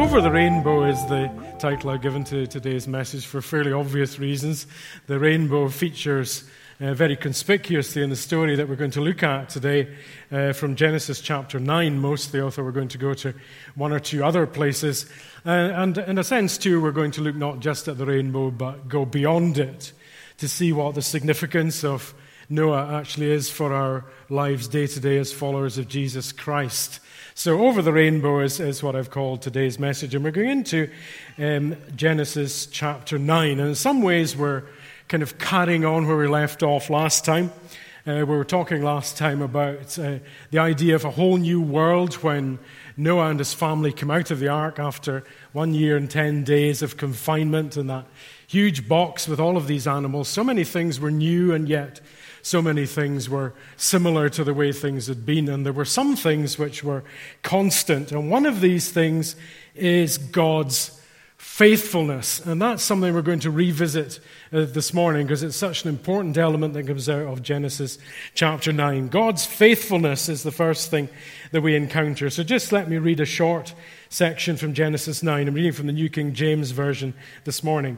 Over the Rainbow is the title I've given to today's message for fairly obvious reasons. The rainbow features very conspicuously in the story that we're going to look at today from Genesis chapter 9 mostly, although we're going to go to one or two other places. And in a sense, too, we're going to look not just at the rainbow, but go beyond it to see what the significance of Noah actually is for our lives day to day as followers of Jesus Christ. So Over the Rainbow is what I've called today's message. And we're going into Genesis chapter 9. And in some ways we're kind of carrying on where we left off last time. We were talking last time about the idea of a whole new world when Noah and his family come out of the ark after 1 year and 10 days of confinement in that huge box with all of these animals. So many things were new, and yet so many things were similar to the way things had been. And there were some things which were constant. And one of these things is God's faithfulness. And that's something we're going to revisit this morning because it's such an important element that comes out of Genesis chapter 9. God's faithfulness is the first thing that we encounter. So just let me read a short section from Genesis 9. I'm reading from the New King James Version this morning.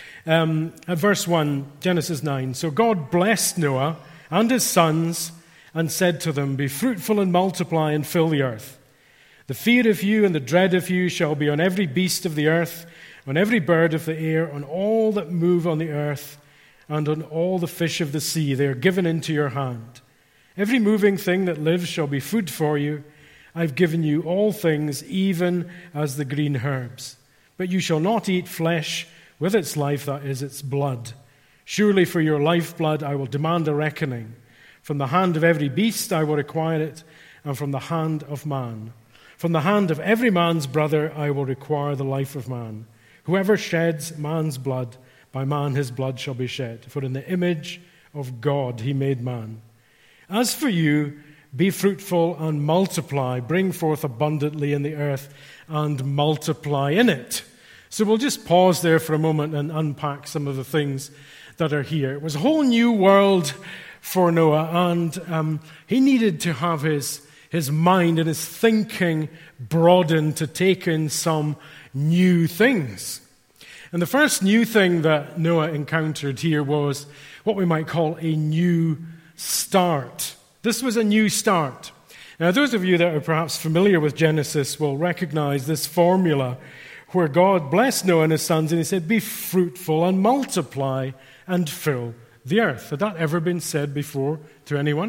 At verse 1, Genesis 9. So God blessed Noah and his sons and said to them, "Be fruitful and multiply and fill the earth. The fear of you and the dread of you shall be on every beast of the earth, on every bird of the air, on all that move on the earth, and on all the fish of the sea. They are given into your hand. Every moving thing that lives shall be food for you. I've given you all things, even as the green herbs. But you shall not eat flesh with its life, that is, its blood. Surely for your lifeblood I will demand a reckoning. From the hand of every beast I will require it, and from the hand of man. From the hand of every man's brother I will require the life of man. Whoever sheds man's blood, by man his blood shall be shed. For in the image of God he made man. As for you, be fruitful and multiply, bring forth abundantly in the earth, and multiply in it." So we'll just pause there for a moment and unpack some of the things that are here. It was a whole new world for Noah, and he needed to have his mind and his thinking broadened to take in some new things. And the first new thing that Noah encountered here was what we might call a new start. This was a new start. Now, those of you that are perhaps familiar with Genesis will recognize this formula where God blessed Noah and his sons, and he said, "Be fruitful and multiply and fill the earth." Had that ever been said before to anyone?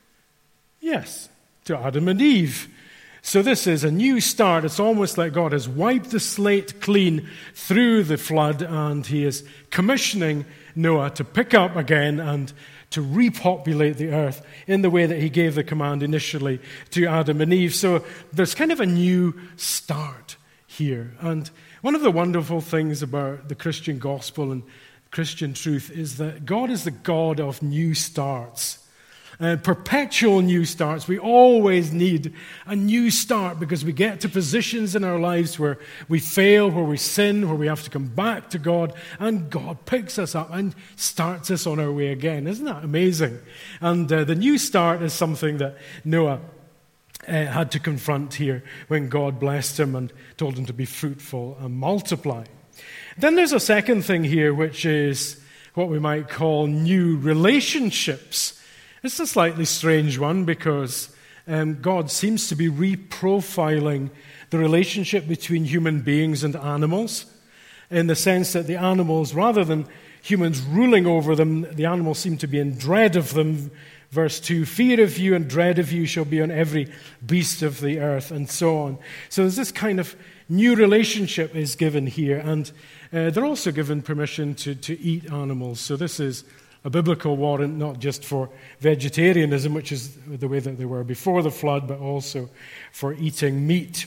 Yes, to Adam and Eve. So this is a new start. It's almost like God has wiped the slate clean through the flood, and he is commissioning Noah to pick up again and to repopulate the earth in the way that he gave the command initially to Adam and Eve. So there's kind of a new start here. And one of the wonderful things about the Christian gospel and Christian truth is that God is the God of new starts. Perpetual new starts. We always need a new start because we get to positions in our lives where we fail, where we sin, where we have to come back to God, and God picks us up and starts us on our way again. Isn't that amazing? And the new start is something that Noah had to confront here when God blessed him and told him to be fruitful and multiply. Then there's a second thing here, which is what we might call new relationships. It's a slightly strange one because God seems to be reprofiling the relationship between human beings and animals, in the sense that the animals, rather than humans ruling over them, the animals seem to be in dread of them. Verse 2, "Fear of you and dread of you shall be on every beast of the earth," and so on. So there's this kind of new relationship is given here, and they're also given permission to eat animals. So this is a biblical warrant, not just for vegetarianism, which is the way that they were before the flood, but also for eating meat.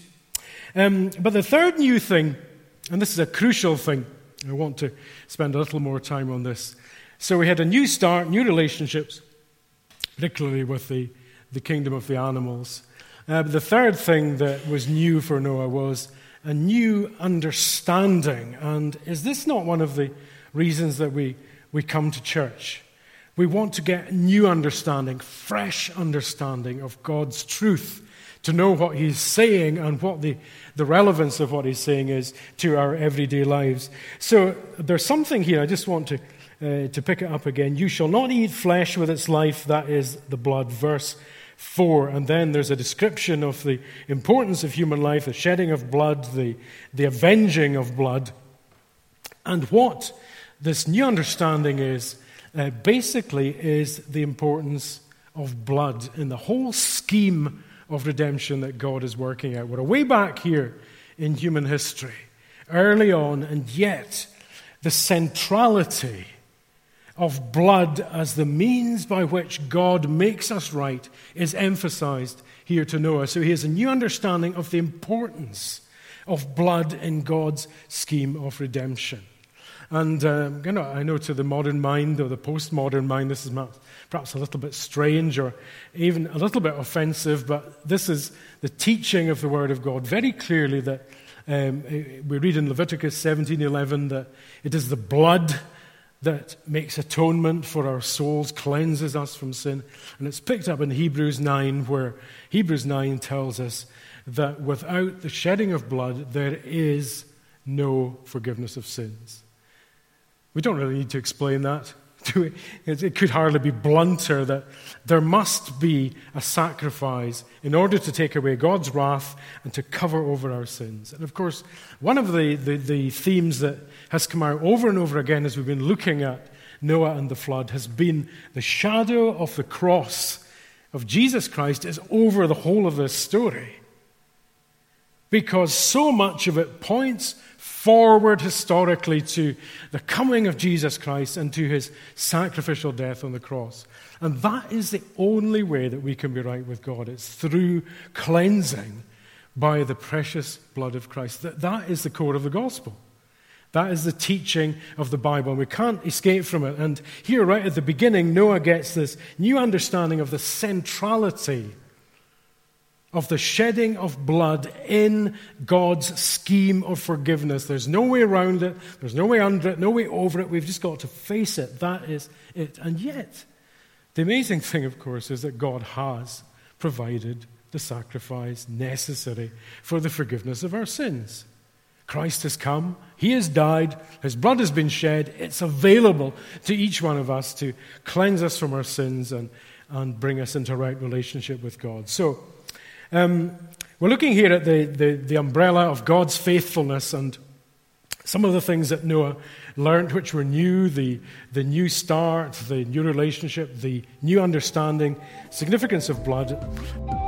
But the third new thing, and this is a crucial thing, I want to spend a little more time on this. So we had a new start, new relationships, particularly with the kingdom of the animals. The third thing that was new for Noah was a new understanding. And is this not one of the reasons that we come to church? We want to get new understanding, fresh understanding of God's truth, to know what he's saying and what the relevance of what he's saying is to our everyday lives. So there's something here, I just want to pick it up again. You shall not eat flesh with its life, that is the blood, verse 4. And then there's a description of the importance of human life, the shedding of blood, the avenging of blood. And what this new understanding is, basically, is the importance of blood in the whole scheme of redemption that God is working out. We're way back here in human history, early on, and yet the centrality of blood as the means by which God makes us right is emphasized here to Noah. So he has a new understanding of the importance of blood in God's scheme of redemption. And I know to the modern mind or the postmodern mind, this is perhaps a little bit strange or even a little bit offensive, but this is the teaching of the Word of God very clearly that we read in Leviticus 17:11 that it is the blood that makes atonement for our souls, cleanses us from sin. And it's picked up in Hebrews 9, where Hebrews 9 tells us that without the shedding of blood, there is no forgiveness of sins. We don't really need to explain that, do we? It could hardly be blunter that there must be a sacrifice in order to take away God's wrath and to cover over our sins. And of course, one of the themes that has come out over and over again as we've been looking at Noah and the flood has been the shadow of the cross of Jesus Christ is over the whole of this story. Because so much of it points forward historically to the coming of Jesus Christ and to his sacrificial death on the cross. And that is the only way that we can be right with God. It's through cleansing by the precious blood of Christ. That is the core of the gospel. That is the teaching of the Bible, and we can't escape from it. And here, right at the beginning, Noah gets this new understanding of the centrality of the shedding of blood in God's scheme of forgiveness. There's no way around it. There's no way under it, no way over it. We've just got to face it. That is it. And yet, the amazing thing, of course, is that God has provided the sacrifice necessary for the forgiveness of our sins. Christ has come. He has died. His blood has been shed. It's available to each one of us to cleanse us from our sins and bring us into a right relationship with God. So, we're looking here at the umbrella of God's faithfulness and some of the things that Noah learned, which were new, the new start, the new relationship, the new understanding, significance of blood.